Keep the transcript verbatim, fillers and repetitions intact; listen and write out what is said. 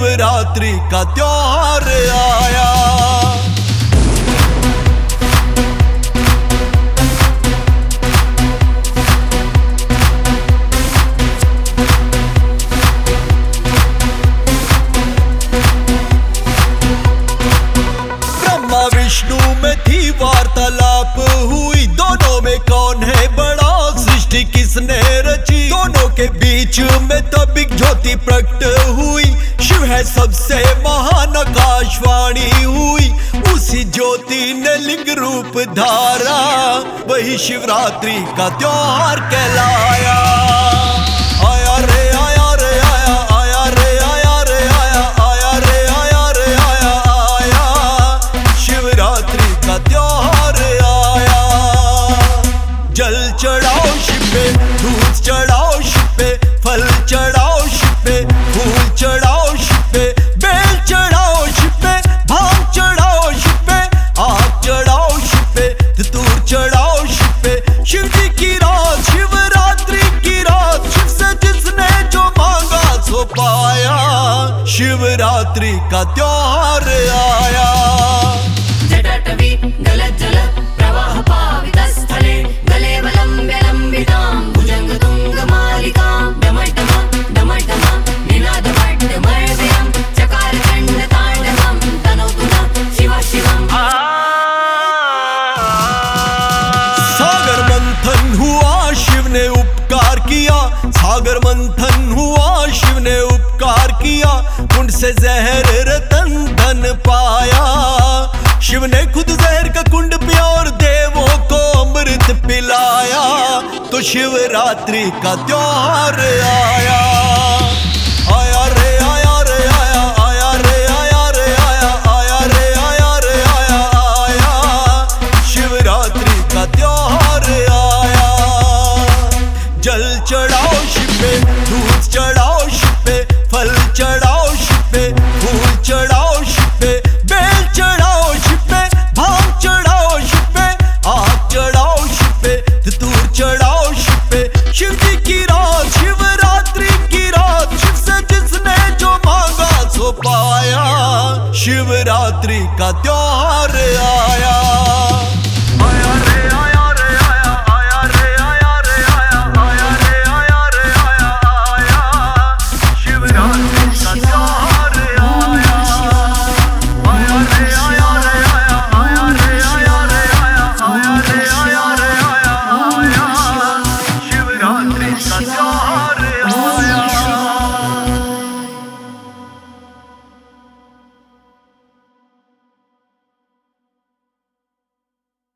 शिवरात्रि का त्योहार आया। ब्रह्मा विष्णु में थी वार्तालाप हुई, दोनों में कौन है बड़ा, सृष्टि किसने रची। दोनों के बीच में तब एक ज्योति प्रकट हुई, शिव है सबसे महान आकाशवाणी हुई। उसी ज्योति ने लिंग रूप धारा, वही शिवरात्रि का त्योहार कहलाया। आया रे आया रे आया, आया रे आया रे आया, आया रे आया रे आया, आया शिवरात्रि का त्योहार आया। जल चढ़ाओ शिव पे, दूध चढ़ाओ शिव पे, फल चढ़ाओ शिव पे, फूल चढ़ाओ शिव पे, बेल चढ़ाओ शिव पे, भांग चढ़ाओ शिव पे, आग चढ़ाओ शिव पे, धतूर चढ़ाओ शिव पे। शिव जी की रात, शिवरात्रि की रात, शिव से जिसने जो मांगा सो पाया, शिवरात्रि का त्योहार आया। जटाटवी गलज्जल प्रवाह पावितस्थले, गलेवलम्ब्य लम्बितां भुजङ्गतुङ्गमालिकां, डमडम डमडम निनादवड्डमर्वयं, चकारचण्डताण्डवं तनोतु नः शिव शिवम्। सागर मंथन हुआ, शिव ने उपकार किया, सागर मंथन हुआ, शिव ने उपकार किया। कुंड से जहर रतन धन पाया, शिव ने खुद जहर का कुंड पिया और देवों को अमृत पिलाया। तो शिवरात्रि का त्योहार आया। आया रे आया रे आया, आया रे आया रे आया, आया रे आया रे आया, आया शिवरात्रि का त्योहार आया। जल चढ़ाओ शिव पे, दूध चढ़ाओ शिव पे, फल चढ़ाओ शिव पे, फूल चढ़ाओ शिव पे, बेल चढ़ाओ शिव पे, भांग चढ़ाओ शिव पे, आग चढ़ाओ शिव पे, धतूर चढ़ाओ शिव पे। शिव जी की रात, शिवरात्रि की रात, शिव से जिसने जो मांगा सो पाया, शिवरात्रि का त्योहार आया।